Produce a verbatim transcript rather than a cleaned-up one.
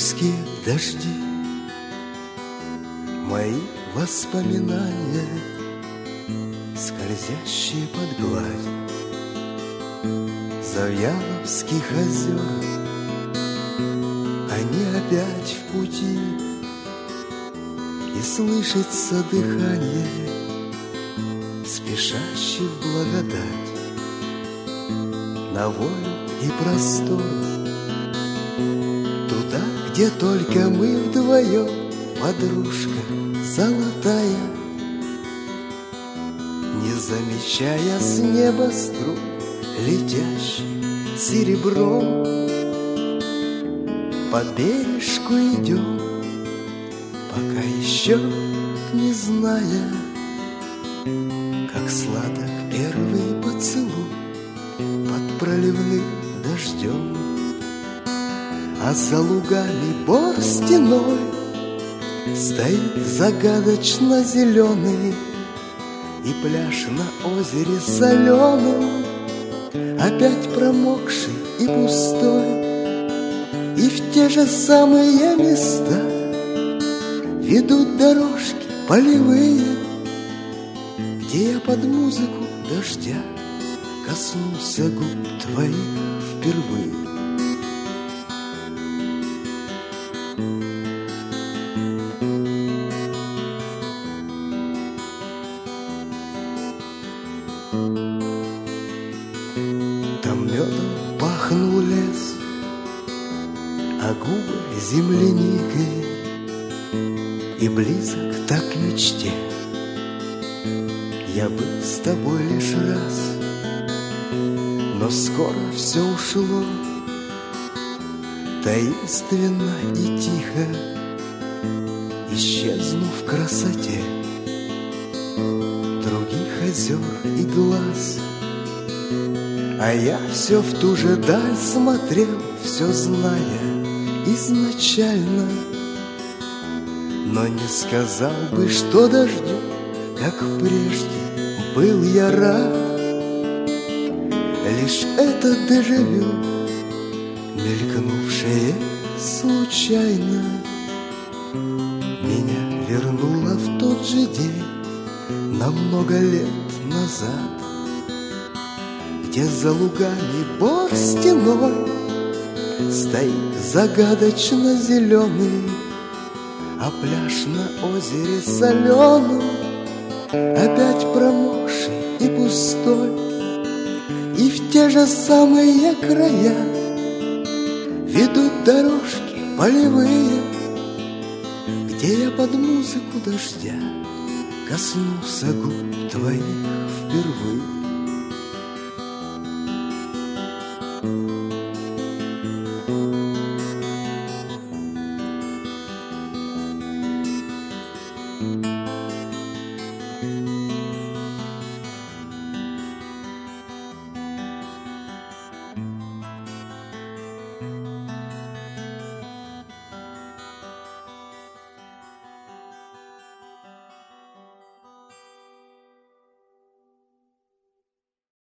июльские дожди, мои воспоминания, скользящие под гладь Завьяловских озер. Они опять в пути, и слышится дыхание спешащих в благодать на волю и простор. Туда, где только мы вдвоем, подружка золотая, не замечая с неба струй, летящий серебром, по бережку идем, пока еще не зная, как сладок первый поцелуй под проливным дождем. А за лугами бор стеной стоит загадочно зеленый, и пляж на озере соленом опять промокший и пустой. И в те же самые места ведут дорожки полевые, где я под музыку дождя коснулся губ твоих впервые. Там медом пахнул лес, а губы земляникой, и близок так к мечте я был с тобой лишь раз. Но скоро все ушло, таинственно и тихо, исчезнув в красоте других озер и глаз. А я все в ту же даль смотрел, все зная изначально, но не сказал бы, что дождю, как прежде, был я рад. Лишь это дежавю, мелькнувшее случайно, меня вернуло в тот же день на много лет назад, где за лугами бор стеной стоит загадочно зеленый, а пляж на озере соленом опять промокший и пустой. И в те же самые края ведут дорожки полевые, где я под музыку дождя коснулся губ твоих впервые.